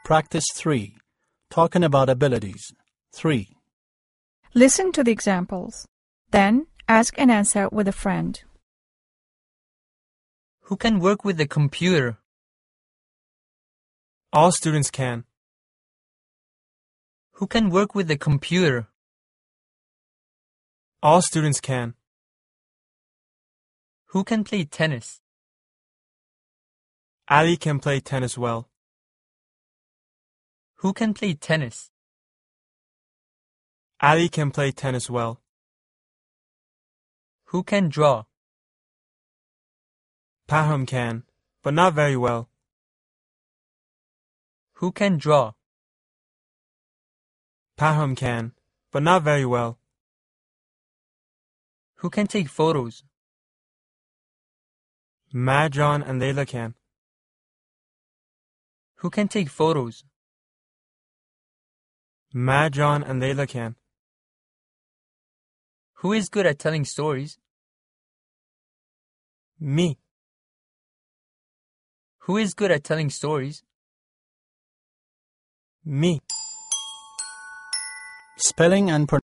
Practice 3. Talking about abilities. 3. Listen to the examples. Then, ask and answer with a friend. Who can work with the computer? All students can. Who can work with the computer? All students can. Who can play tennis? Ali can play tennis well. Who can play tennis? Ali can play tennis well. Who can draw? Paham can, but not very well. Who can draw? Paham can, but not very well. Who can take photos? Mahjan and Layla can. Who can take photos? Mahjan and Layla can. Who is good at telling stories? Me. Who is good at telling stories? Me. Spelling and